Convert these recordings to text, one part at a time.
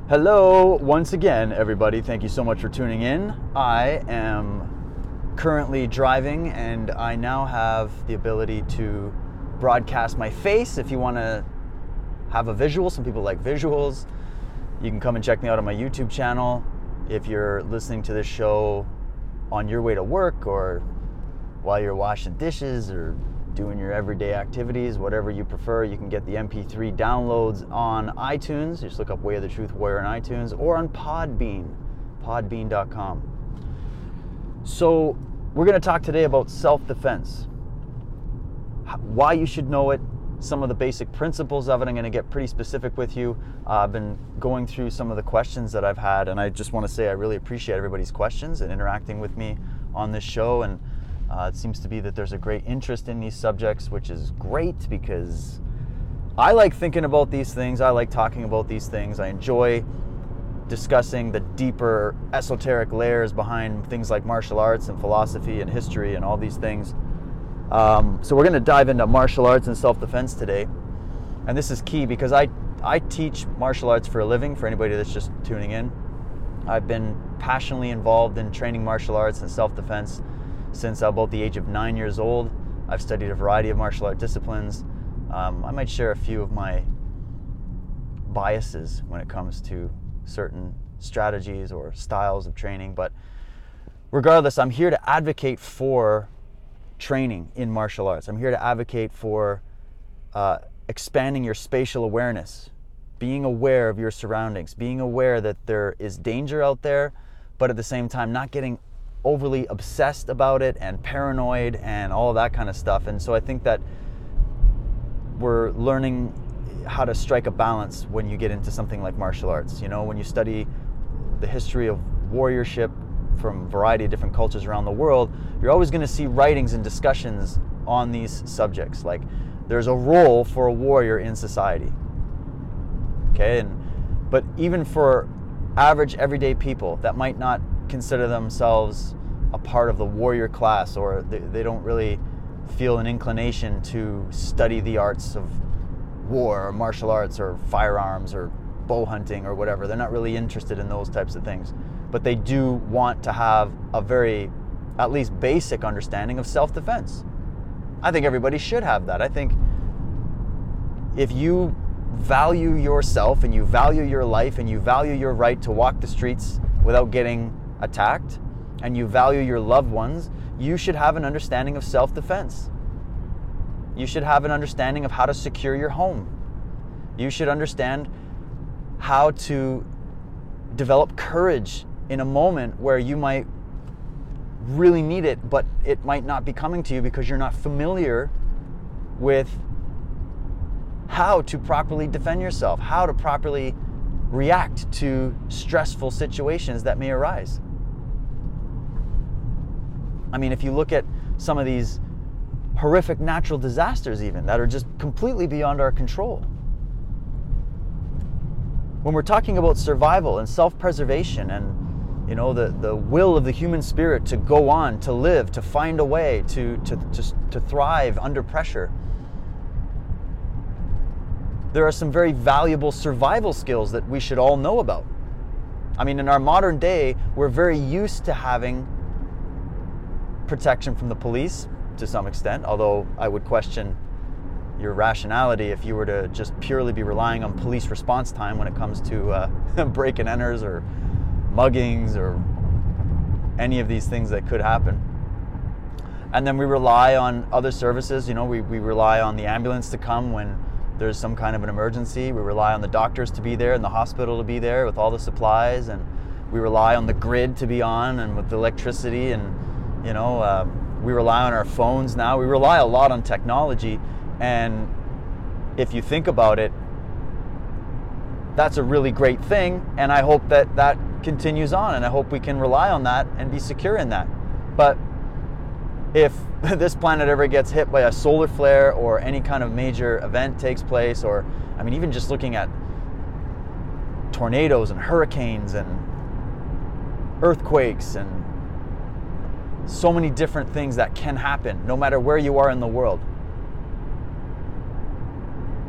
Hello, once again, everybody. Thank you so much for tuning in. I am currently driving and I now have the ability to broadcast my face. If you want to have a visual, some people like visuals, you can come and check me out on my YouTube channel. If you're listening to this show on your way to work or while you're washing dishes or doing your everyday activities, whatever you prefer, you can get the MP3 downloads on iTunes. Just look up Way of the Truth Warrior on iTunes or on Podbean, podbean.com. So we're going to talk today about self-defense, why you should know it, some of the basic principles of it. I'm going to get pretty specific with you. I've been going through some of the questions that I've had, and I just want to say I really appreciate everybody's questions and interacting with me on this show. And it seems to be that there's a great interest in these subjects, which is great because I like thinking about these things. I like talking about these things. I enjoy discussing the deeper esoteric layers behind things like martial arts and philosophy and history and all these things. So we're going to dive into martial arts and self-defense today. And this is key because I teach martial arts for a living, for anybody that's just tuning in. I've been passionately involved in training martial arts and self-defense since about the age of 9 years old. I've studied a variety of martial art disciplines. I might share a few of my biases when it comes to certain strategies or styles of training, but regardless, I'm here to advocate for training in martial arts. I'm here to advocate for expanding your spatial awareness, being aware of your surroundings, being aware that there is danger out there, but at the same time not getting overly obsessed about it and paranoid and all of that kind of stuff. And so I think that we're learning how to strike a balance when you get into something like martial arts. You know, when you study the history of warriorship from a variety of different cultures around the world, you're always going to see writings and discussions on these subjects. Like, there's a role for a warrior in society. Okay, but even for average everyday people that might not consider themselves a part of the warrior class, or they don't really feel an inclination to study the arts of war or martial arts or firearms or bow hunting or whatever. They're not really interested in those types of things, but they do want to have a very, at least basic understanding of self-defense. I think everybody should have that. I think if you value yourself and you value your life and you value your right to walk the streets without getting attacked, and you value your loved ones, you should have an understanding of self-defense. You should have an understanding of how to secure your home. You should understand how to develop courage in a moment where you might really need it, but it might not be coming to you because you're not familiar with how to properly defend yourself, how to properly react to stressful situations that may arise. I mean, if you look at some of these horrific natural disasters even that are just completely beyond our control. When we're talking about survival and self-preservation and, you know, the will of the human spirit to go on, to live, to find a way, to thrive under pressure, there are some very valuable survival skills that we should all know about. I mean, in our modern day, we're very used to having protection from the police to some extent, although I would question your rationality if you were to just purely be relying on police response time when it comes to break and enters or muggings or any of these things that could happen. And then we rely on other services. You know, we rely on the ambulance to come when there's some kind of an emergency. We rely on the doctors to be there and the hospital to be there with all the supplies, and we rely on the grid to be on and with the electricity, and you know, we rely on our phones now. We rely a lot on technology, and if you think about it, that's a really great thing, and I hope that that continues on, and I hope we can rely on that and be secure in that. But if this planet ever gets hit by a solar flare or any kind of major event takes place, or, I mean, even just looking at tornadoes and hurricanes and earthquakes and so many different things that can happen no matter where you are in the world.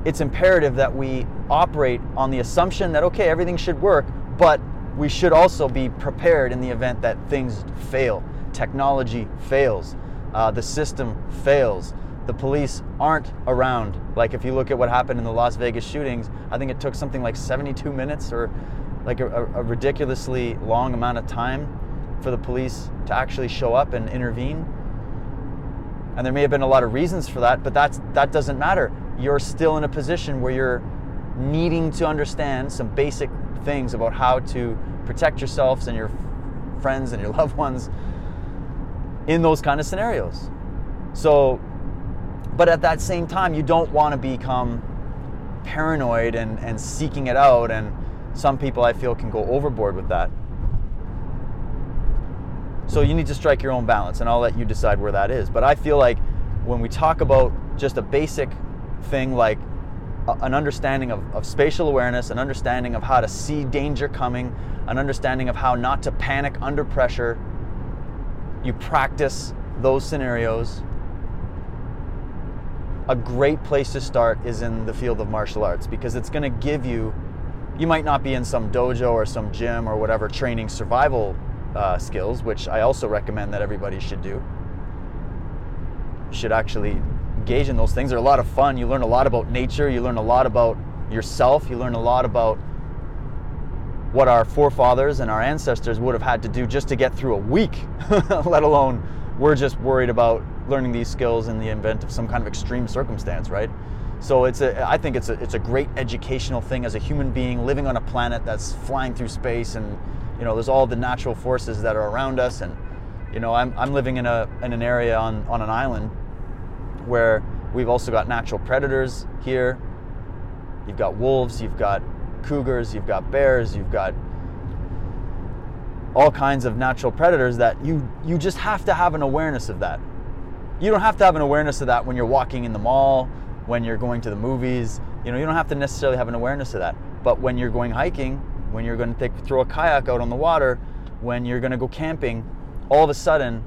it's imperative that we operate on the assumption that, okay, everything should work, but we should also be prepared in the event that things fail. Technology fails, the system fails, the police aren't around. Like if you look at what happened in the Las Vegas shootings, I think it took something like 72 minutes or like a ridiculously long amount of time for the police to actually show up and intervene. And there may have been a lot of reasons for that, but that doesn't matter. You're still in a position where you're needing to understand some basic things about how to protect yourselves and your friends and your loved ones in those kind of scenarios. So, but at that same time, you don't want to become paranoid and seeking it out, and some people I feel can go overboard with that. So you need to strike your own balance, and I'll let you decide where that is. But I feel like when we talk about just a basic thing like an understanding of spatial awareness, an understanding of how to see danger coming, an understanding of how not to panic under pressure, you practice those scenarios. A great place to start is in the field of martial arts, because it's going to give you, you might not be in some dojo or some gym or whatever training survival skills, which I also recommend that everybody should do. You should actually engage in those things. They're a lot of fun. You learn a lot about nature. You learn a lot about yourself. You learn a lot about what our forefathers and our ancestors would have had to do just to get through a week, let alone we're just worried about learning these skills in the event of some kind of extreme circumstance, right? So I think it's a great educational thing as a human being living on a planet that's flying through space, and you know, there's all the natural forces that are around us. And you know, I'm living in an area on an island where we've also got natural predators here. You've got wolves, you've got cougars, you've got bears, you've got all kinds of natural predators that you just have to have an awareness of that. You don't have to have an awareness of that when you're walking in the mall, when you're going to the movies. You know, you don't have to necessarily have an awareness of that. But when you're going hiking, when you're going to throw a kayak out on the water, when you're going to go camping, all of a sudden,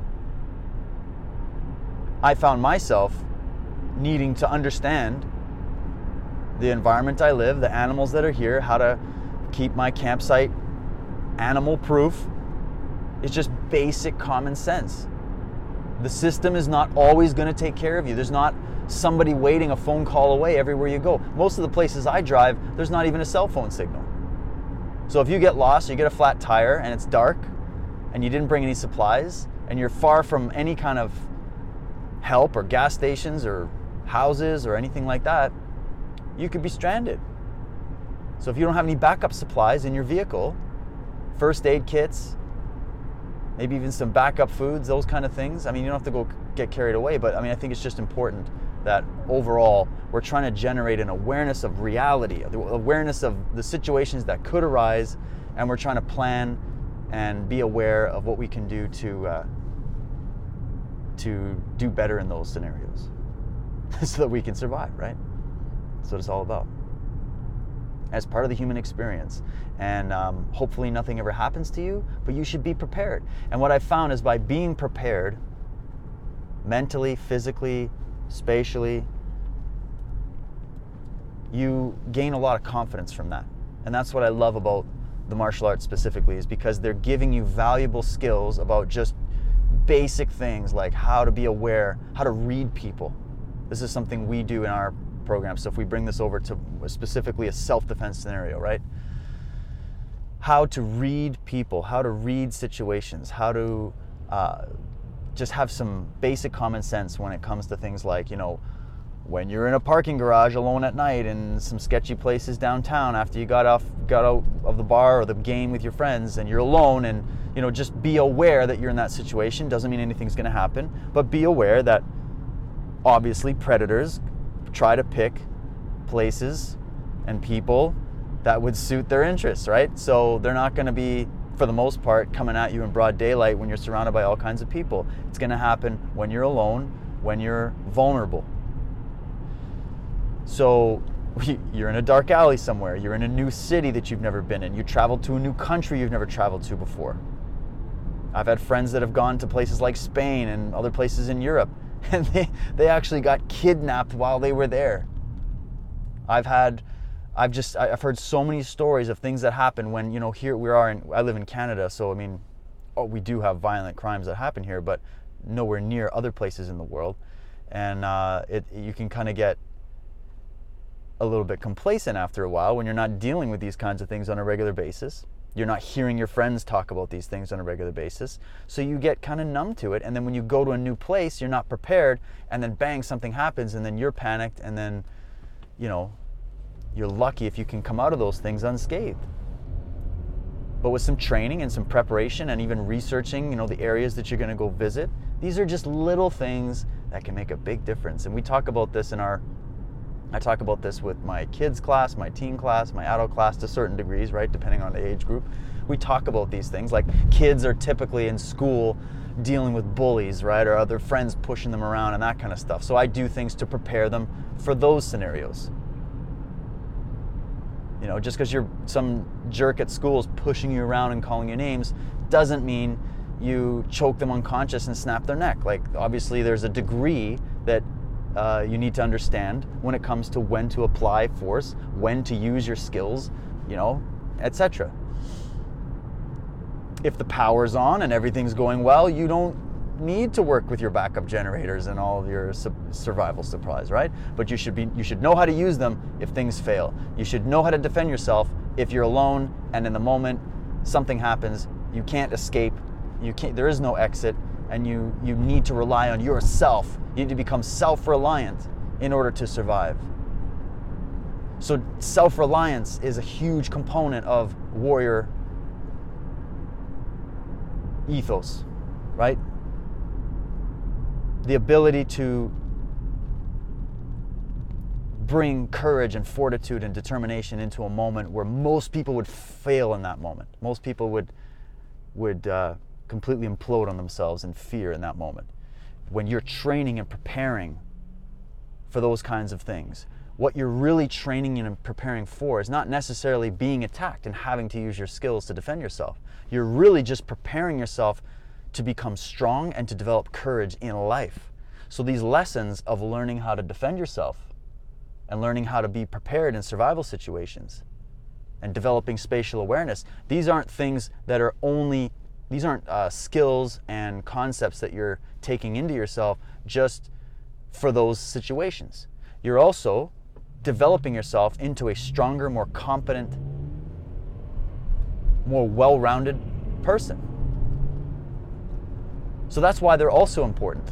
I found myself needing to understand the environment I live, the animals that are here, how to keep my campsite animal proof. It's just basic common sense. The system is not always going to take care of you. There's not somebody waiting a phone call away everywhere you go. Most of the places I drive, there's not even a cell phone signal. So if you get lost, you get a flat tire and it's dark and you didn't bring any supplies and you're far from any kind of help or gas stations or houses or anything like that, you could be stranded. So if you don't have any backup supplies in your vehicle, first aid kits, maybe even some backup foods, those kind of things. I mean, you don't have to go get carried away, but I mean, I think it's just important that overall we're trying to generate an awareness of reality, the awareness of the situations that could arise, and we're trying to plan and be aware of what we can do to do better in those scenarios so that we can survive, right? That's what it's all about. As part of the human experience. And hopefully nothing ever happens to you, but you should be prepared. And what I've found is by being prepared, mentally, physically, spatially, you gain a lot of confidence from that. And that's what I love about the martial arts specifically, is because they're giving you valuable skills about just basic things like how to be aware, how to read people. This is something we do in our program. So if we bring this over to specifically a self-defense scenario, right? How to read people, how to read situations, how to just have some basic common sense when it comes to things like, you know, when you're in a parking garage alone at night in some sketchy places downtown after you got out of the bar or the game with your friends and you're alone, and you know, just be aware that you're in that situation. Doesn't mean anything's going to happen, but be aware that obviously predators try to pick places and people that would suit their interests, right? So they're not going to be, for the most part, coming at you in broad daylight when you're surrounded by all kinds of people. It's going to happen when you're alone, when you're vulnerable. So you're in a dark alley somewhere, you're in a new city that you've never been in, you traveled to a new country you've never traveled to before. I've had friends that have gone to places like Spain and other places in Europe, and they actually got kidnapped while they were there. I've heard so many stories of things that happen when, here I live in Canada, so I mean, we do have violent crimes that happen here, but nowhere near other places in the world. And you can kind of get a little bit complacent after a while when you're not dealing with these kinds of things on a regular basis. You're not hearing your friends talk about these things on a regular basis. So you get kind of numb to it. And then when you go to a new place, you're not prepared. And then bang, something happens. And then you're panicked. And then, you're lucky if you can come out of those things unscathed. But with some training and some preparation and even researching, the areas that you're going to go visit, these are just little things that can make a big difference. And we talk about this I talk about this with my kids class, my teen class, my adult class to certain degrees, right? Depending on the age group. We talk about these things. Like, kids are typically in school dealing with bullies, right? Or other friends pushing them around and that kind of stuff. So I do things to prepare them for those scenarios. Just because you're some jerk at school is pushing you around and calling you names doesn't mean you choke them unconscious and snap their neck. Like, obviously there's a degree that you need to understand when it comes to when to apply force, when to use your skills, etc. If the power's on and everything's going well, you don't need to work with your backup generators and all of your survival supplies, right? But you should know how to use them if things fail. You should know how to defend yourself if you're alone and in the moment something happens, you can't escape, there is no exit, and you need to rely on yourself. You need to become self-reliant in order to survive. So self-reliance is a huge component of warrior ethos, right? The ability to bring courage and fortitude and determination into a moment where most people would fail in that moment. Most people would completely implode on themselves in fear in that moment. When you're training and preparing for those kinds of things, what you're really training and preparing for is not necessarily being attacked and having to use your skills to defend yourself. You're really just preparing yourself to become strong and to develop courage in life. So these lessons of learning how to defend yourself and learning how to be prepared in survival situations and developing spatial awareness, these aren't things that are these aren't skills and concepts that you're taking into yourself just for those situations. You're also developing yourself into a stronger, more competent, more well-rounded person. So that's why they're also important.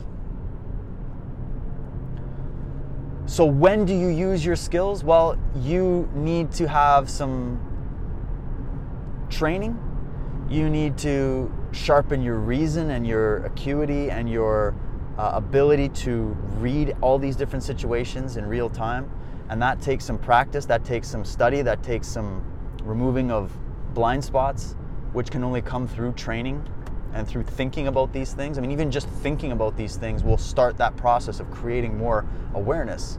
So when do you use your skills? Well, you need to have some training. You need to sharpen your reason and your acuity and your ability to read all these different situations in real time. And that takes some practice, that takes some study, that takes some removing of blind spots, which can only come through training and through thinking about these things. I mean, even just thinking about these things will start that process of creating more awareness.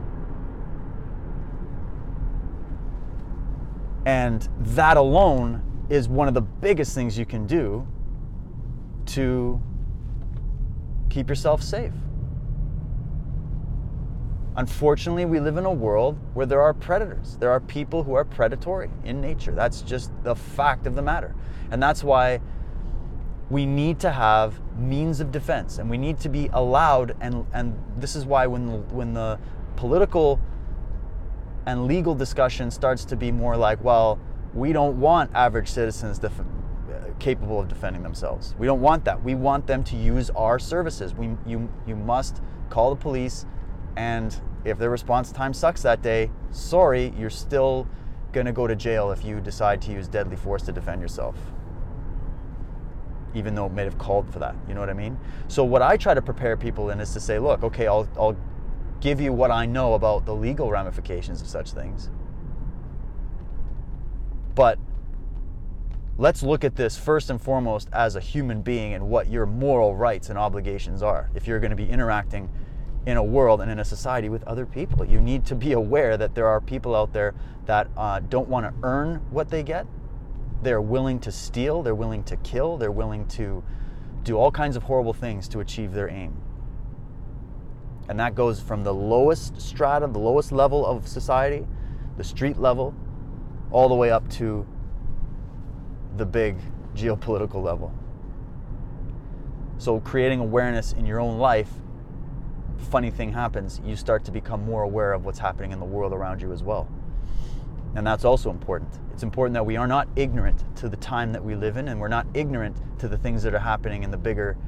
And that alone is one of the biggest things you can do to keep yourself safe. Unfortunately, we live in a world where there are predators. There are people who are predatory in nature. That's just the fact of the matter. And that's why we need to have means of defense, and we need to be allowed, and this is why when the political and legal discussion starts to be more like, well, we don't want average citizens capable of defending themselves. We don't want that. We want them to use our services. You must call the police, and if their response time sucks that day, sorry, you're still gonna go to jail if you decide to use deadly force to defend yourself, even though it may have called for that. You know what I mean? So what I try to prepare people in is to say, look, okay, I'll give you what I know about the legal ramifications of such things, but let's look at this first and foremost as a human being and what your moral rights and obligations are. If you're going to be interacting in a world and in a society with other people, you need to be aware that there are people out there that don't want to earn what they get. They're willing to steal, they're willing to kill, they're willing to do all kinds of horrible things to achieve their aim. And that goes from the lowest strata, the lowest level of society, the street level, all the way up to the big geopolitical level. So creating awareness in your own life, funny thing happens, you start to become more aware of what's happening in the world around you as well. And that's also important. It's important that we are not ignorant to the time that we live in, and we're not ignorant to the things that are happening in the bigger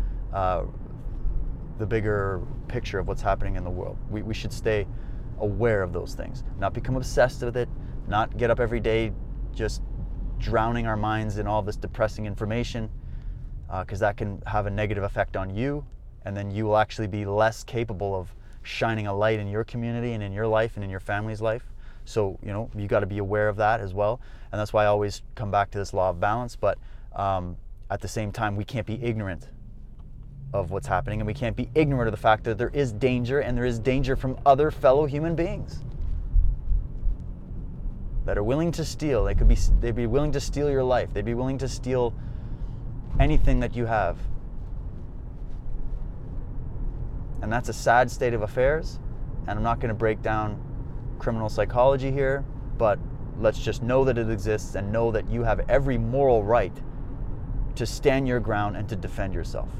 picture of what's happening in the world. We should stay aware of those things, not become obsessed with it, not get up every day just drowning our minds in all this depressing information, because that can have a negative effect on you, and then you will actually be less capable of shining a light in your community and in your life and in your family's life. So, you got to be aware of that as well. And that's why I always come back to this law of balance. But at the same time, we can't be ignorant of what's happening, and we can't be ignorant of the fact that there is danger, and there is danger from other fellow human beings that are willing to steal. They'd be willing to steal your life. They'd be willing to steal anything that you have. And that's a sad state of affairs. And I'm not going to break down criminal psychology here, but let's just know that it exists, and know that you have every moral right to stand your ground and to defend yourself.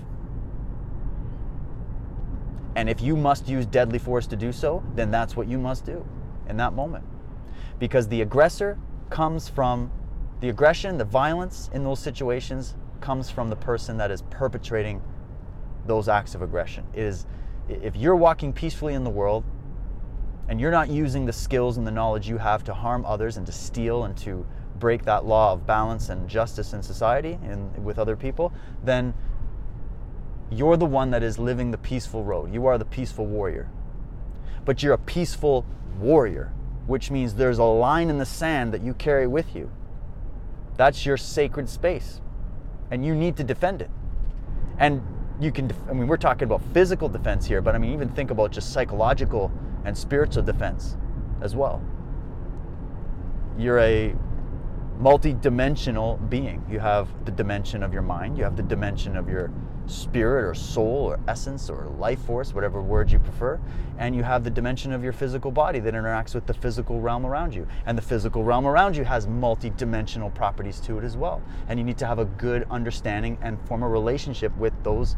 And if you must use deadly force to do so, then that's what you must do in that moment. Because the aggressor comes from the aggression, the violence in those situations comes from the person that is perpetrating those acts of aggression. If you're walking peacefully in the world and you're not using the skills and the knowledge you have to harm others and to steal and to break that law of balance and justice in society and with other people, then you're the one that is living the peaceful road. You are the peaceful warrior. But you're a peaceful warrior, which means there's a line in the sand that you carry with you. That's your sacred space, and you need to defend it. And you can, we're talking about physical defense here, but even think about just psychological and spiritual defense as well. You're a multi-dimensional being. You have the dimension of your mind, you have the dimension of your spirit or soul or essence or life force, whatever word you prefer, and you have the dimension of your physical body that interacts with the physical realm around you. And the physical realm around you has multi-dimensional properties to it as well. And you need to have a good understanding and form a relationship with those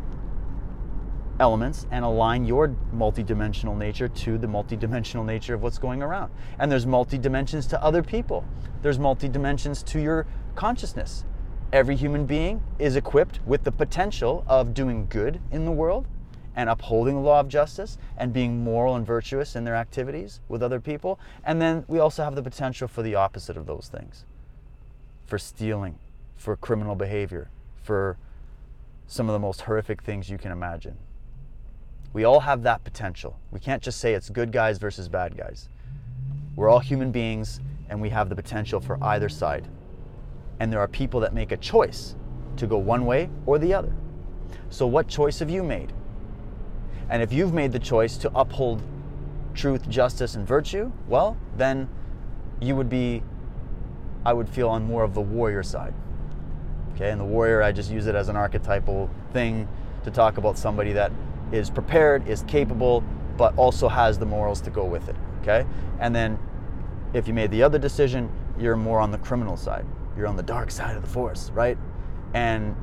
elements and align your multi-dimensional nature to the multi-dimensional nature of what's going around. And there's multi-dimensions to other people. There's multi-dimensions to your consciousness. Every human being is equipped with the potential of doing good in the world and upholding the law of justice and being moral and virtuous in their activities with other people. And then we also have the potential for the opposite of those things, for stealing, for criminal behavior, for some of the most horrific things you can imagine. We all have that potential. We can't just say it's good guys versus bad guys. We're all human beings, and we have the potential for either side. And there are people that make a choice to go one way or the other. So what choice have you made? And if you've made the choice to uphold truth, justice, and virtue, well, then you would be, I would feel, on more of the warrior side. Okay, and the warrior, I just use it as an archetypal thing to talk about somebody that is prepared, is capable, but also has the morals to go with it. Okay? And then if you made the other decision, you're more on the criminal side. You're on the dark side of the force, right? And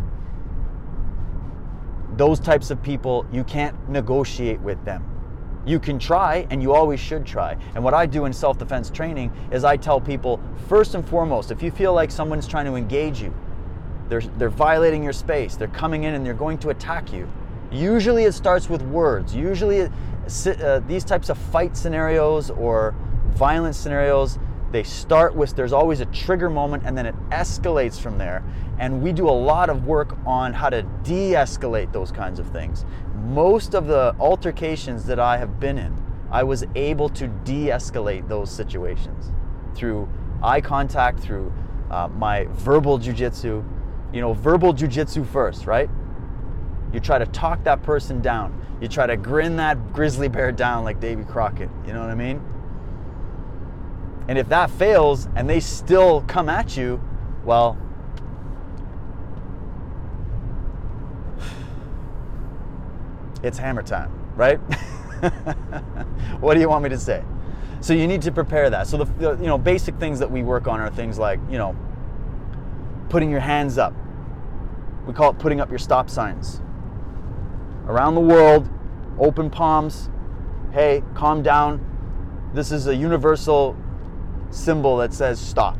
those types of people, you can't negotiate with them. You can try, and you always should try. And what I do in self-defense training is I tell people, first and foremost, if you feel like someone's trying to engage you, they're violating your space, they're coming in and they're going to attack you, usually it starts with words. Usually these types of fight scenarios or violent scenarios, they start with, there's always a trigger moment, and then it escalates from there. And we do a lot of work on how to de-escalate those kinds of things. Most of the altercations that I have been in, I was able to de-escalate those situations through eye contact, through my verbal jujitsu. Verbal jujitsu first, right? You try to talk that person down. You try to grin that grizzly bear down like Davy Crockett. You know what I mean? And if that fails and they still come at you, well, it's hammer time, right? What do you want me to say? So you need to prepare that. So the basic things that we work on are things like, putting your hands up. We call it putting up your stop signs. Around the world, open palms. Hey, calm down. This is a universal symbol that says stop.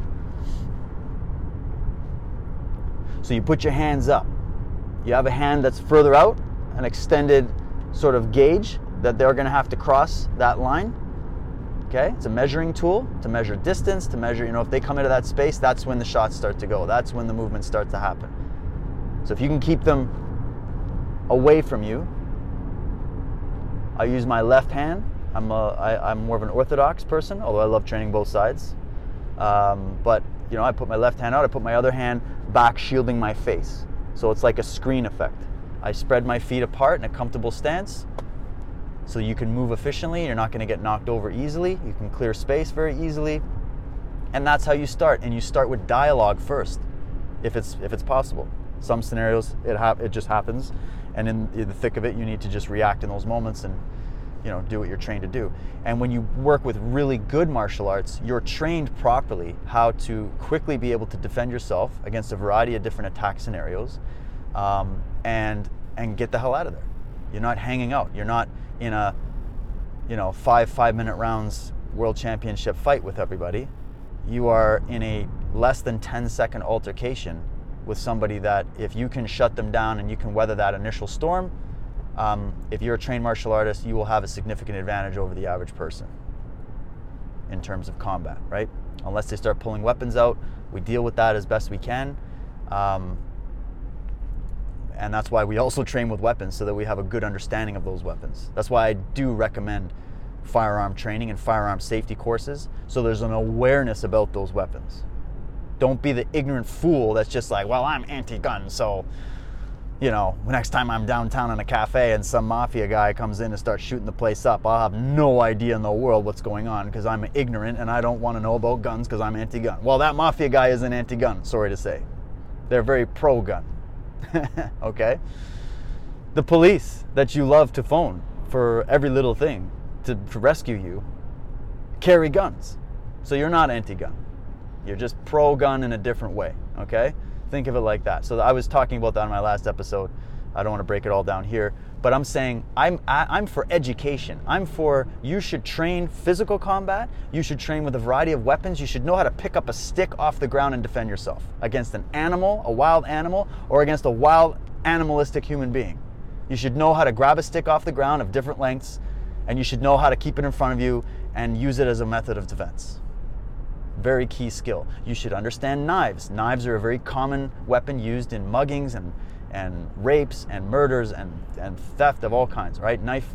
So you put your hands up. You have a hand that's further out, an extended sort of gauge that they're going to have to cross that line. Okay, it's a measuring tool to measure distance, to measure, if they come into that space, that's when the shots start to go. That's when the movements start to happen. So if you can keep them away from you, I use my left hand. I'm more of an orthodox person, although I love training both sides. But I put my left hand out, I put my other hand back shielding my face. So it's like a screen effect. I spread my feet apart in a comfortable stance so you can move efficiently. You're not going to get knocked over easily. You can clear space very easily. And that's how you start. And you start with dialogue first, if it's possible. Some scenarios it just happens, and in the thick of it, you need to just react in those moments and do what you're trained to do. And when you work with really good martial arts, you're trained properly how to quickly be able to defend yourself against a variety of different attack scenarios, and get the hell out of there. You're not hanging out. You're not in a 5-minute rounds world championship fight with everybody. You are in a less than 10-second altercation with somebody that, if you can shut them down and you can weather that initial storm, if you're a trained martial artist, you will have a significant advantage over the average person in terms of combat, right? Unless they start pulling weapons out, we deal with that as best we can. And that's why we also train with weapons, so that we have a good understanding of those weapons. That's why I do recommend firearm training and firearm safety courses, so there's an awareness about those weapons. Don't be the ignorant fool that's just like, well, I'm anti-gun, so next time I'm downtown in a cafe and some mafia guy comes in and starts shooting the place up, I'll have no idea in the world what's going on because I'm ignorant and I don't want to know about guns because I'm anti-gun. Well, that mafia guy isn't anti-gun, sorry to say. They're very pro-gun. Okay? The police that you love to phone for every little thing to rescue you carry guns. So you're not anti-gun. You're just pro-gun in a different way, okay? Think of it like that. So I was talking about that in my last episode. I don't want to break it all down here, but I'm saying I'm for education. I'm for, you should train physical combat. You should train with a variety of weapons. You should know how to pick up a stick off the ground and defend yourself against an animal, a wild animal, or against a wild animalistic human being. You should know how to grab a stick off the ground of different lengths, and you should know how to keep it in front of you and use it as a method of defense. Very key skill. You should understand knives. Knives are a very common weapon used in muggings and rapes and murders and theft of all kinds, right? Knife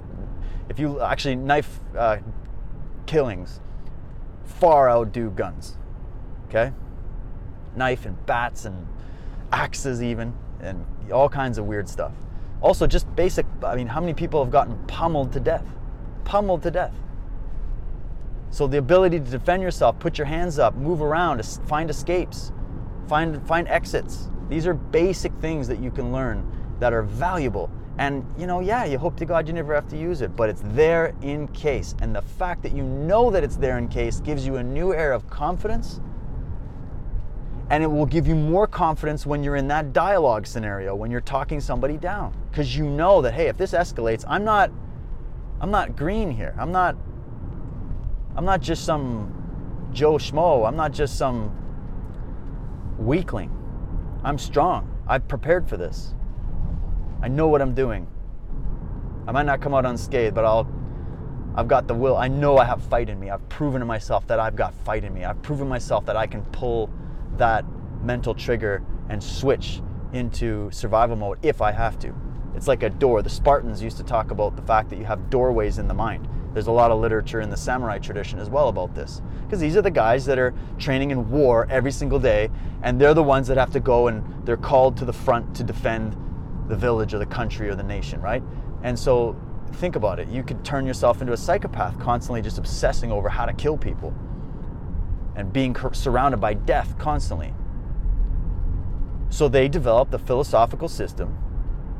killings far outdo guns, okay? Knife and bats and axes even, and all kinds of weird stuff. Also just basic, how many people have gotten pummeled to death? Pummeled to death. So the ability to defend yourself, put your hands up, move around, find escapes, find exits. These are basic things that you can learn that are valuable. And you hope to God you never have to use it, but it's there in case. And the fact that you know that it's there in case gives you a new air of confidence, and it will give you more confidence when you're in that dialogue scenario, when you're talking somebody down. Because you know that, hey, if this escalates, I'm not green here. I'm not just some Joe Schmo. I'm not just some weakling. I'm strong. I've prepared for this. I know what I'm doing. I might not come out unscathed, but I've got the will. I know I have fight in me. I've proven to myself that I've got fight in me. I've proven myself that I can pull that mental trigger and switch into survival mode if I have to. It's like a door. The Spartans used to talk about the fact that you have doorways in the mind. There's a lot of literature in the samurai tradition as well about this, because these are the guys that are training in war every single day, and they're the ones that have to go and they're called to the front to defend the village or the country or the nation, right? And so think about it. You could turn yourself into a psychopath, constantly just obsessing over how to kill people and being surrounded by death constantly. So they developed a philosophical system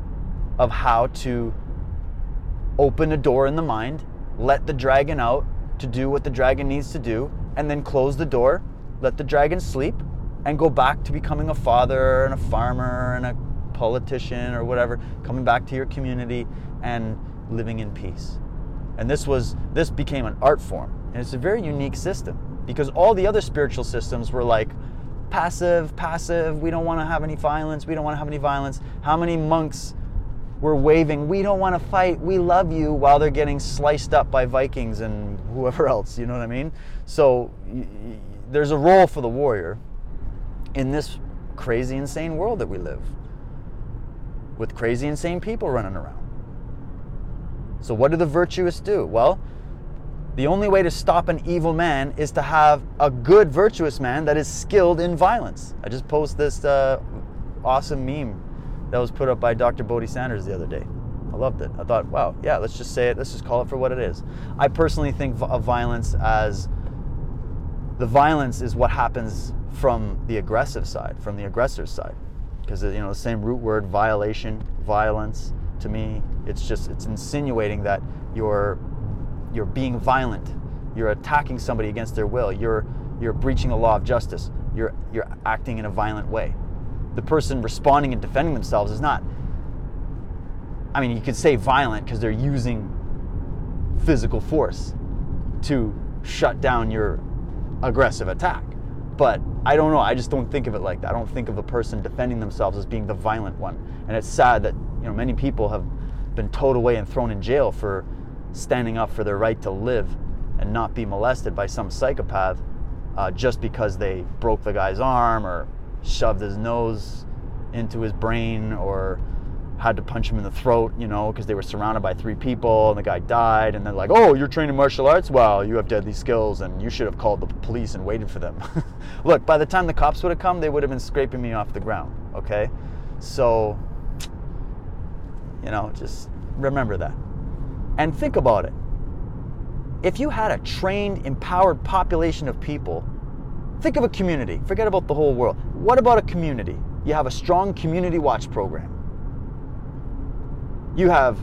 of how to open a door in the mind, let the dragon out, to do what the dragon needs to do, and then close the door, let the dragon sleep, and go back to becoming a father and a farmer and a politician or whatever, coming back to your community and living in peace. And this became an art form, and it's a very unique system, because all the other spiritual systems were like passive, we don't want to have any violence, How many monks were waving, we don't want to fight, we love you, while they're getting sliced up by Vikings and whoever else, you know what I mean? So there's a role for the warrior in this crazy, insane world that we live, with crazy, insane people running around. So what do the virtuous do? Well, the only way to stop an evil man is to have a good, virtuous man that is skilled in violence. I just posted this awesome meme that was put up by Dr. Bodhi Sanders the other day. I loved it. I thought, wow, yeah, let's just say it. Let's just call it for what it is. I personally think of violence as, the violence is what happens from the aggressive side, from the aggressor's side. Because, the same root word, violation, violence, to me, it's insinuating that you're being violent. You're attacking somebody against their will. You're breaching the law of justice. You're acting in a violent way. The person responding and defending themselves is not, you could say violent because they're using physical force to shut down your aggressive attack. But I don't know, I just don't think of it like that. I don't think of a person defending themselves as being the violent one. And it's sad that many people have been towed away and thrown in jail for standing up for their right to live and not be molested by some psychopath just because they broke the guy's arm or shoved his nose into his brain or had to punch him in the throat, because they were surrounded by 3 people and the guy died, and they're like, oh, you're trained in martial arts? Well, you have deadly skills and you should have called the police and waited for them. Look, by the time the cops would have come, they would have been scraping me off the ground, okay? So, just remember that. And think about it. If you had a trained, empowered population of people, think of a community. Forget about the whole world. What about a community? You have a strong community watch program. You have,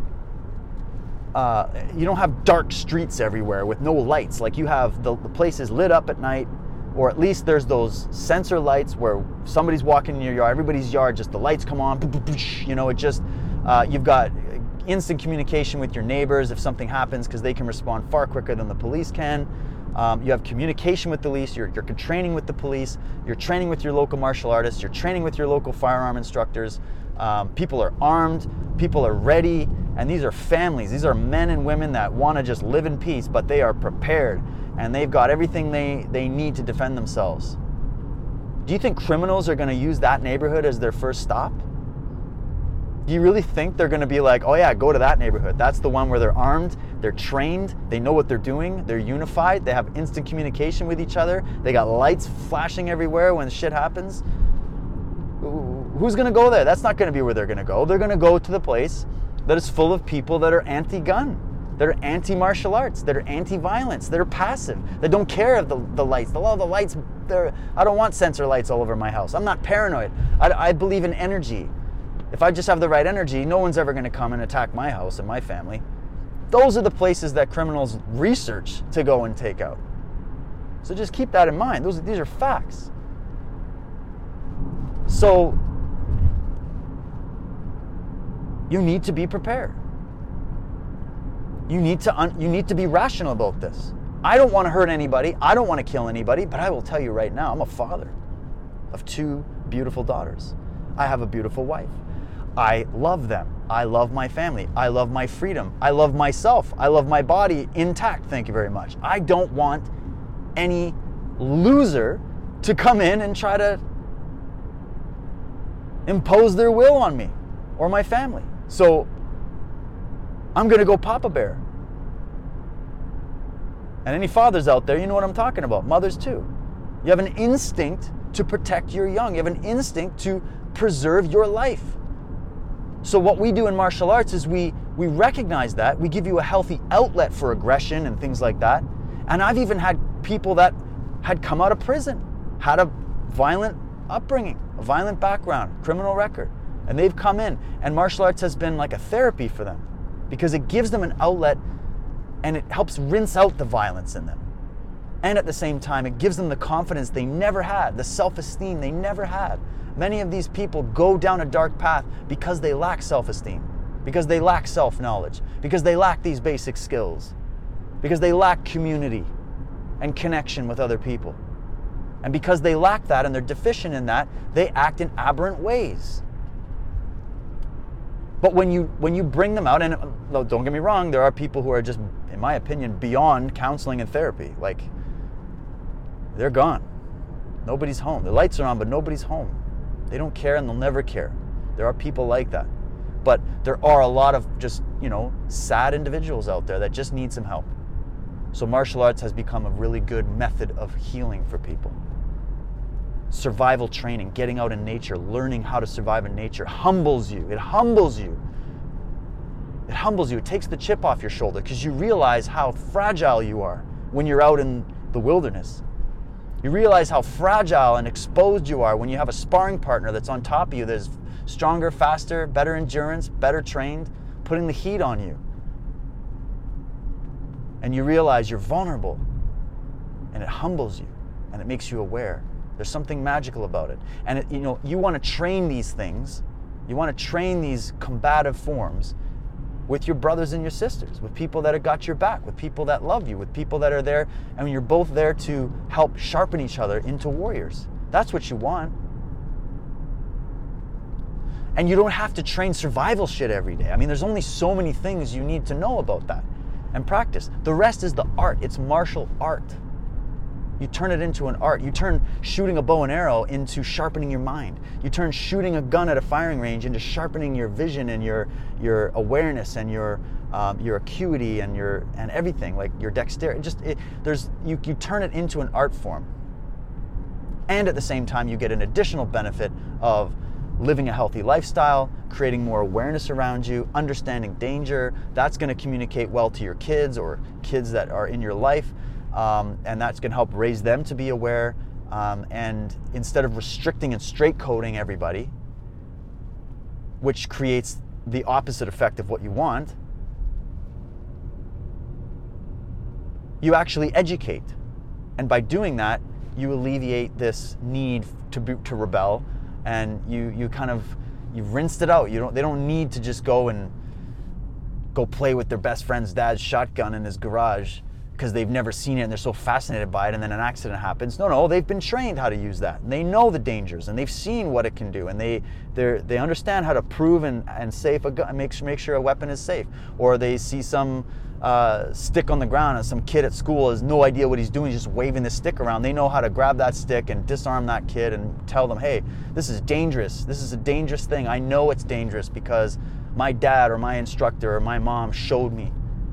you don't have dark streets everywhere with no lights. Like, you have the places lit up at night, or at least there's those sensor lights where somebody's walking in your yard, everybody's yard, just the lights come on, you've got instant communication with your neighbors if something happens, because they can respond far quicker than the police can. You have communication with the police, you're training with the police, you're training with your local martial artists, you're training with your local firearm instructors. People are armed, people are ready, and these are families. These are men and women that want to just live in peace, but they are prepared, and they've got everything they need to defend themselves. Do you think criminals are going to use that neighborhood as their first stop? Do you really think they're going to be like, oh yeah, go to that neighborhood? That's the one where they're armed, they're trained, they know what they're doing, they're unified, they have instant communication with each other, they got lights flashing everywhere when shit happens. Who's going to go there? That's not going to be where they're going to go. They're going to go to the place that is full of people that are anti-gun, that are anti-martial arts, that are anti-violence, that are passive, that don't care of the lights. The lights, I don't want sensor lights all over my house. I'm not paranoid. I believe in energy. If I just have the right energy, no one's ever going to come and attack my house and my family. Those are the places that criminals research to go and take out. So just keep that in mind. These are facts. So you need to be prepared. You need to be rational about this. I don't want to hurt anybody. I don't want to kill anybody, but I will tell you right now, I'm a father of 2 beautiful daughters. I have a beautiful wife. I love them. I love my family. I love my freedom. I love myself. I love my body intact. Thank you very much. I don't want any loser to come in and try to impose their will on me or my family. So I'm going to go Papa Bear. And any fathers out there, you know what I'm talking about. Mothers too. You have an instinct to protect your young. You have an instinct to preserve your life. So what we do in martial arts is we recognize that. We give you a healthy outlet for aggression and things like that. And I've even had people that had come out of prison, had a violent upbringing, a violent background, criminal record. And they've come in, and martial arts has been like a therapy for them because it gives them an outlet And it helps rinse out the violence in them. And at the same time, it gives them the confidence they never had, the self-esteem they never had. Many of these people go down a dark path because they lack self-esteem, because they lack self-knowledge, because they lack these basic skills, because they lack community and connection with other people. And because they lack that and they're deficient in that, they act in aberrant ways. But when you bring them out, and don't get me wrong, there are people who are just, in my opinion, beyond counseling and therapy. Like, they're gone. Nobody's home. The lights are on, but nobody's home. They don't care and they'll never care. There are people like that. But there are a lot of just, sad individuals out there that just need some help. So martial arts has become a really good method of healing for people. Survival training, getting out in nature, learning how to survive in nature humbles you. It humbles you. It humbles you. It takes the chip off your shoulder because you realize how fragile you are when you're out in the wilderness. You realize how fragile and exposed you are when you have a sparring partner that's on top of you, that's stronger, faster, better endurance, better trained, putting the heat on you. And you realize you're vulnerable, and it humbles you, and it makes you aware. There's something magical about it. And you want to train these things, you want to train these combative forms with your brothers and your sisters, with people that have got your back, with people that love you, with people that are there, and you're both there to help sharpen each other into warriors. That's what you want. And you don't have to train survival shit every day. I mean, there's only so many things you need to know about that and practice. The rest is the art. It's martial art. You turn it into an art. You turn shooting a bow and arrow into sharpening your mind. You turn shooting a gun at a firing range into sharpening your vision and your awareness and your acuity and everything, like your dexterity. You turn it into an art form. And at the same time, you get an additional benefit of living a healthy lifestyle, creating more awareness around you, understanding danger. That's going to communicate well to your kids or kids that are in your life. And that's going to help raise them to be aware. And instead of restricting and straight coding everybody, which creates the opposite effect of what you want, you actually educate. And by doing that, you alleviate this need to rebel, and you've rinsed it out. They don't need to just go play with their best friend's dad's shotgun in his garage because they've never seen it and they're so fascinated by it, and then an accident happens. No, they've been trained how to use that. And they know the dangers, and they've seen what it can do, and they understand how to prove and safe a gun, make sure a weapon is safe. Or they see some stick on the ground and some kid at school has no idea what he's doing, he's just waving the stick around. They know how to grab that stick and disarm that kid and tell them, hey, this is dangerous. This is a dangerous thing. I know it's dangerous because my dad or my instructor or my mom showed me.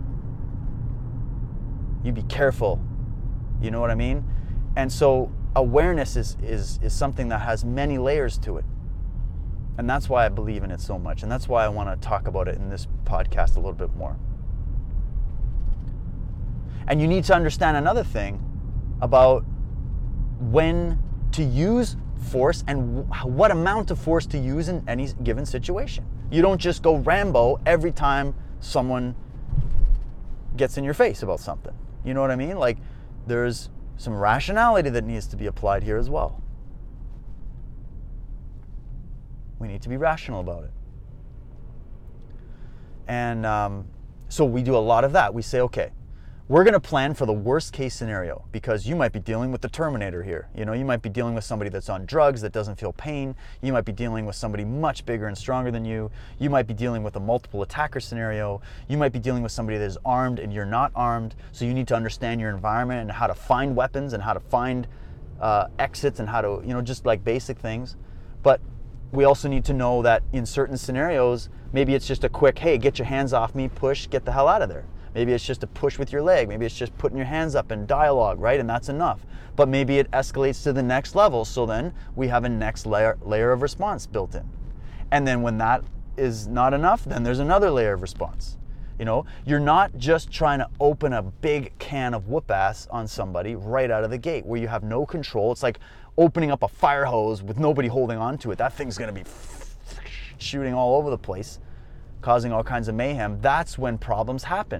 You be careful. You know what I mean? And so awareness is something that has many layers to it. And that's why I believe in it so much. And that's why I want to talk about it in this podcast a little bit more. And you need to understand another thing about when to use force and what amount of force to use in any given situation. You don't just go Rambo every time someone gets in your face about something. You know what I mean? Like, there's some rationality that needs to be applied here as well. We need to be rational about it. And so we do a lot of that. We say, okay, we're going to plan for the worst case scenario, because you might be dealing with the Terminator here. You might be dealing with somebody that's on drugs that doesn't feel pain. You might be dealing with somebody much bigger and stronger than you. You might be dealing with a multiple attacker scenario. You might be dealing with somebody that is armed and you're not armed. So you need to understand your environment and how to find weapons and how to find exits and how to, just like basic things. But we also need to know that in certain scenarios, maybe it's just a quick, hey, get your hands off me, push, get the hell out of there. Maybe it's just a push with your leg. Maybe it's just putting your hands up in dialogue, right? And that's enough. But maybe it escalates to the next level. So then we have a next layer of response built in. And then when that is not enough, then there's another layer of response. You're not just trying to open a big can of whoop ass on somebody right out of the gate where you have no control. It's like opening up a fire hose with nobody holding on to it. That thing's going to be shooting all over the place, causing all kinds of mayhem. That's when problems happen.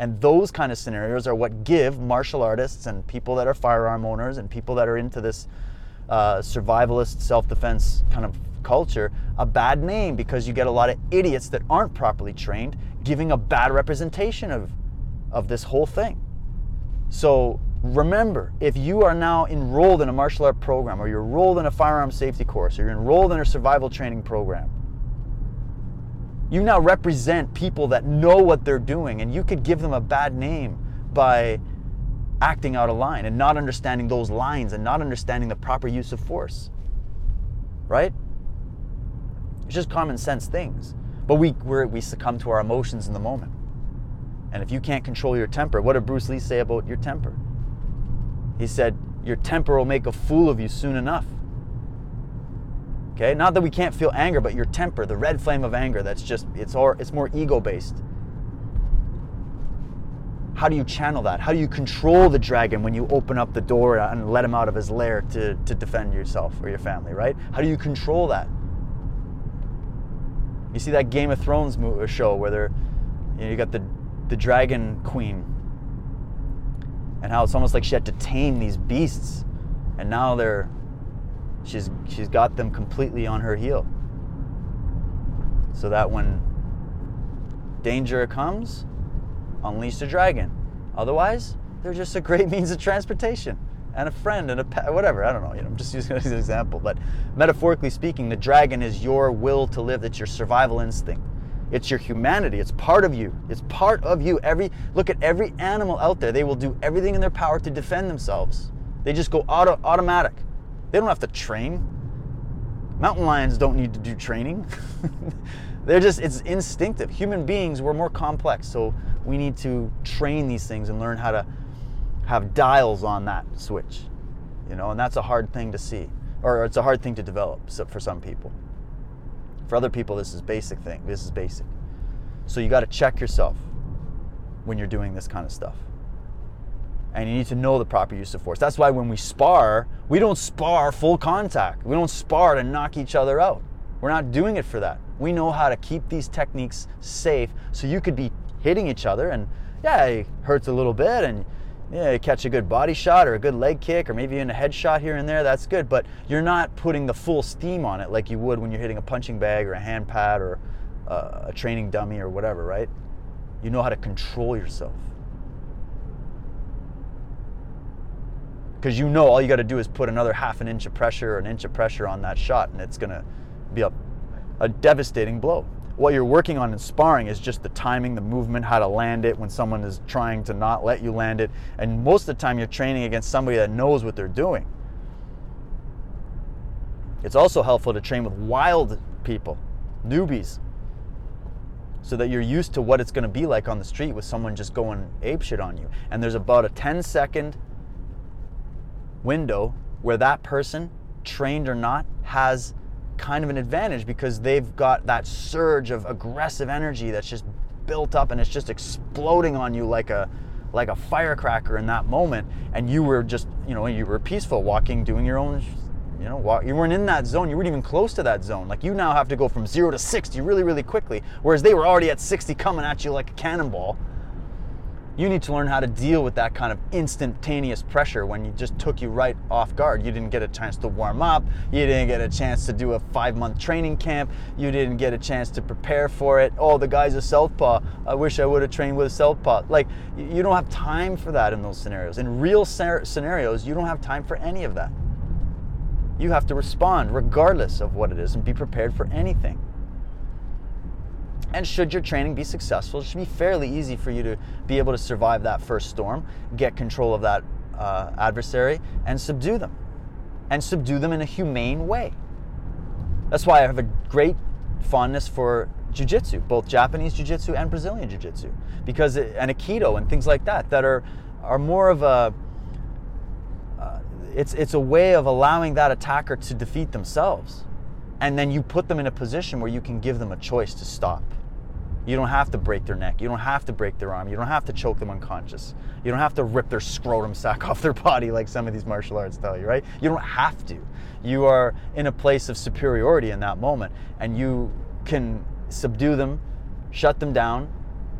And those kind of scenarios are what give martial artists and people that are firearm owners and people that are into this survivalist self-defense kind of culture a bad name, because you get a lot of idiots that aren't properly trained giving a bad representation of this whole thing. So remember, if you are now enrolled in a martial art program, or you're enrolled in a firearm safety course, or you're enrolled in a survival training program, you now represent people that know what they're doing, and you could give them a bad name by acting out of line and not understanding those lines and not understanding the proper use of force, right? It's just common sense things. But we succumb to our emotions in the moment. And if you can't control your temper, what did Bruce Lee say about your temper? He said, your temper will make a fool of you soon enough. Okay, not that we can't feel anger, but your temper, the red flame of anger, it's more ego-based. How do you channel that? How do you control the dragon when you open up the door and let him out of his lair to defend yourself or your family, right? How do you control that? You see that Game of Thrones show where you got the dragon queen, and how it's almost like she had to tame these beasts, and now she's got them completely on her heel, so that when danger comes, unleash the dragon. Otherwise, they're just a great means of transportation and a friend and a pet, whatever. I don't know. I'm just using it as an example. But metaphorically speaking, the dragon is your will to live. It's your survival instinct. It's your humanity. It's part of you. It's part of you. Look at every animal out there. They will do everything in their power to defend themselves. They just go automatic. They don't have to train. Mountain lions don't need to do training. It's instinctive. Human beings, we're more complex, so we need to train these things and learn how to have dials on that switch, and that's a hard thing to see, or it's a hard thing to develop for some people. For other people, this is basic. So you got to check yourself when you're doing this kind of stuff. And you need to know the proper use of force. That's why when we spar, we don't spar full contact. We don't spar to knock each other out. We're not doing it for that. We know how to keep these techniques safe, so you could be hitting each other and it hurts a little bit, and you catch a good body shot or a good leg kick or maybe even a headshot here and there, that's good, but you're not putting the full steam on it like you would when you're hitting a punching bag or a hand pad or a training dummy or whatever, right? You know how to control yourself. Because all you got to do is put another half an inch of pressure or an inch of pressure on that shot, and it's going to be a devastating blow. What you're working on in sparring is just the timing, the movement, how to land it when someone is trying to not let you land it. And most of the time you're training against somebody that knows what they're doing. It's also helpful to train with wild people, newbies, so that you're used to what it's going to be like on the street with someone just going apeshit on you. And there's about a 10-second window where that person, trained or not, has kind of an advantage, because they've got that surge of aggressive energy that's just built up and it's just exploding on you like a firecracker in that moment. And you were just, you were peaceful, walking, doing your own, you weren't in that zone. You weren't even close to that zone. Like, you now have to go from 0 to 60 really, really quickly, whereas they were already at 60 coming at you like a cannonball. You need to learn how to deal with that kind of instantaneous pressure when you just took you right off guard. You didn't get a chance to warm up. You didn't get a chance to do a 5-month training camp. You didn't get a chance to prepare for it. Oh, the guy's a southpaw. I wish I would have trained with a southpaw. Like, you don't have time for that in those scenarios. In real scenarios, you don't have time for any of that. You have to respond regardless of what it is and be prepared for anything. And should your training be successful, it should be fairly easy for you to be able to survive that first storm, get control of that adversary, and subdue them. And subdue them in a humane way. That's why I have a great fondness for jiu-jitsu, both Japanese jiu-jitsu and Brazilian jiu-jitsu, because and Aikido and things like that are more of a it's a way of allowing that attacker to defeat themselves, and then you put them in a position where you can give them a choice to stop. You don't have to break their neck. You don't have to break their arm. You don't have to choke them unconscious. You don't have to rip their scrotum sack off their body like some of these martial arts tell you, right? You don't have to. You are in a place of superiority in that moment, and you can subdue them, shut them down,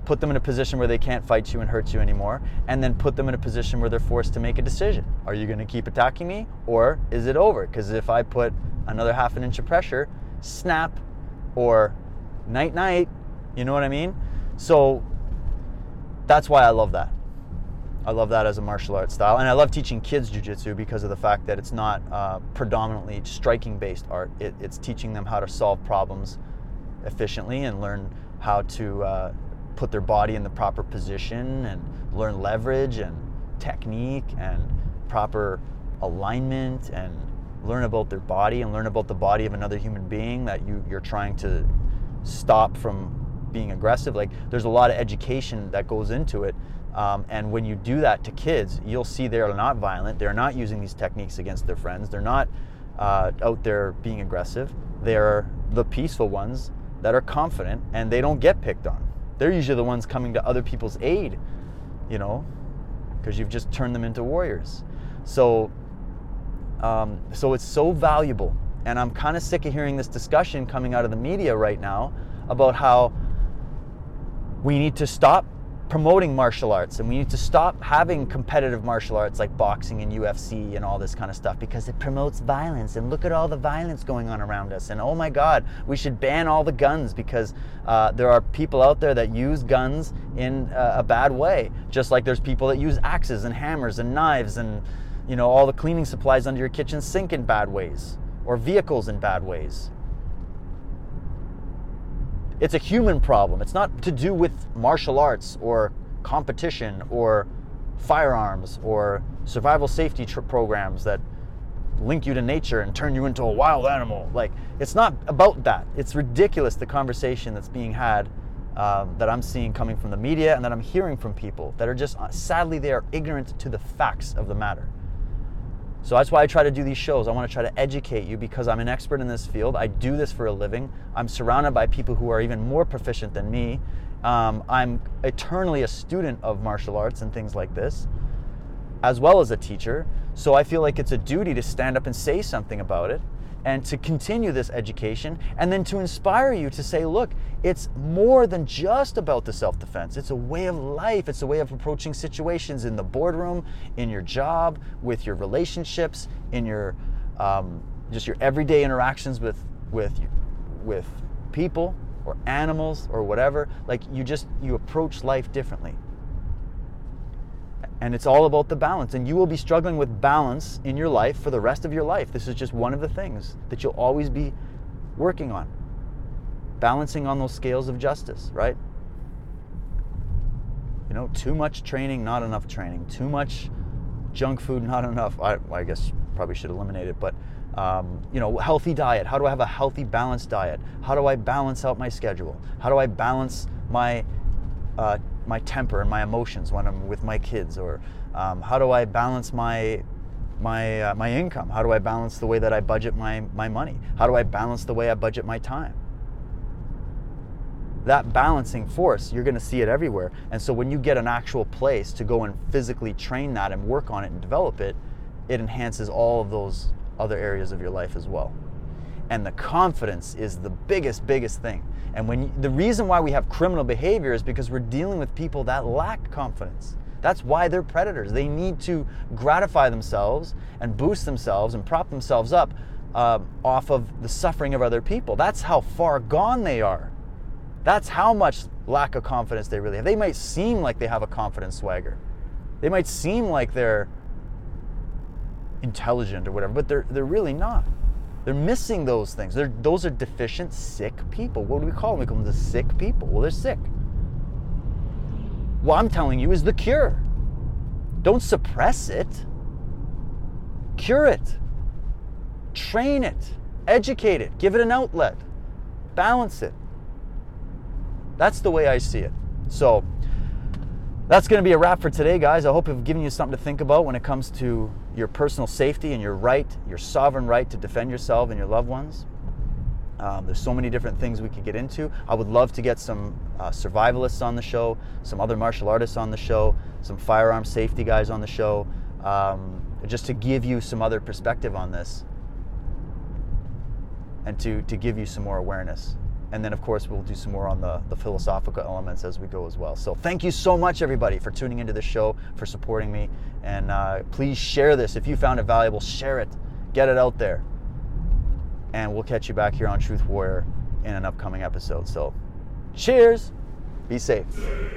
put them in a position where they can't fight you and hurt you anymore, and then put them in a position where they're forced to make a decision. Are you going to keep attacking me, or is it over? Because if I put another half an inch of pressure, snap, or night night, you know what I mean? So that's why I love that. I love that as a martial arts style. And I love teaching kids jiu-jitsu because of the fact that it's not predominantly striking-based art. It's teaching them how to solve problems efficiently and learn how to put their body in the proper position and learn leverage and technique and proper alignment and learn about their body and learn about the body of another human being that you're trying to stop from being aggressive. Like, there's a lot of education that goes into it. And when you do that to kids, you'll see they're not violent. They're not using these techniques against their friends. They're not out there being aggressive. They're the peaceful ones that are confident, and they don't get picked on. They're usually the ones coming to other people's aid, you know, because you've just turned them into warriors. So it's so valuable. And I'm kind of sick of hearing this discussion coming out of the media right now about how we need to stop promoting martial arts and we need to stop having competitive martial arts like boxing and UFC and all this kind of stuff because it promotes violence, and look at all the violence going on around us, and oh my God, we should ban all the guns because there are people out there that use guns in a bad way, just like there's people that use axes and hammers and knives and, you know, all the cleaning supplies under your kitchen sink in bad ways, or vehicles in bad ways. It's a human problem. It's not to do with martial arts or competition or firearms or survival safety programs that link you to nature and turn you into a wild animal. Like, it's not about that. It's ridiculous, the conversation that's being had that I'm seeing coming from the media and that I'm hearing from people that are just, sadly, they are ignorant to the facts of the matter. So that's why I try to do these shows. I want to try to educate you because I'm an expert in this field. I do this for a living. I'm surrounded by people who are even more proficient than me. I'm eternally a student of martial arts and things like this, as well as a teacher. So I feel like it's a duty to stand up and say something about it and to continue this education, and then to inspire you to say, look, it's more than just about the self-defense. It's a way of life. It's a way of approaching situations in the boardroom, in your job, with your relationships, in your just your everyday interactions with people or animals or whatever. Like, you approach life differently. And it's all about the balance. And you will be struggling with balance in your life for the rest of your life. This is just one of the things that you'll always be working on. Balancing on those scales of justice, right? You know, too much training, not enough training. Too much junk food, not enough. I guess probably should eliminate it. But, you know, healthy diet. How do I have a healthy, balanced diet? How do I balance out my schedule? How do I balance my temper and my emotions when I'm with my kids? Or how do I balance my income? How do I balance the way that I budget my money? How do I balance the way I budget my time? That balancing force, you're going to see it everywhere. And so when you get an actual place to go and physically train that and work on it and develop it, it enhances all of those other areas of your life as well. And the confidence is the biggest thing. And the reason why we have criminal behavior is because we're dealing with people that lack confidence. That's why they're predators. They need to gratify themselves and boost themselves and prop themselves up off of the suffering of other people. That's how far gone they are. That's how much lack of confidence they really have. They might seem like they have a confident swagger. They might seem like they're intelligent or whatever, but they're really not. They're missing those things. Those are deficient, sick people. What do we call them? We call them the sick people. Well, they're sick. What I'm telling you is the cure. Don't suppress it. Cure it. Train it. Educate it. Give it an outlet. Balance it. That's the way I see it. So that's going to be a wrap for today, guys. I hope I've given you something to think about when it comes to your personal safety and your right, your sovereign right to defend yourself and your loved ones. There's so many different things we could get into. I would love to get some survivalists on the show, some other martial artists on the show, some firearm safety guys on the show, just to give you some other perspective on this and to give you some more awareness And then, of course, we'll do some more on the philosophical elements as we go as well. So thank you so much, everybody, for tuning into this show, for supporting me. And please share this. If you found it valuable, share it. Get it out there. And we'll catch you back here on Truth Warrior in an upcoming episode. So cheers. Be safe.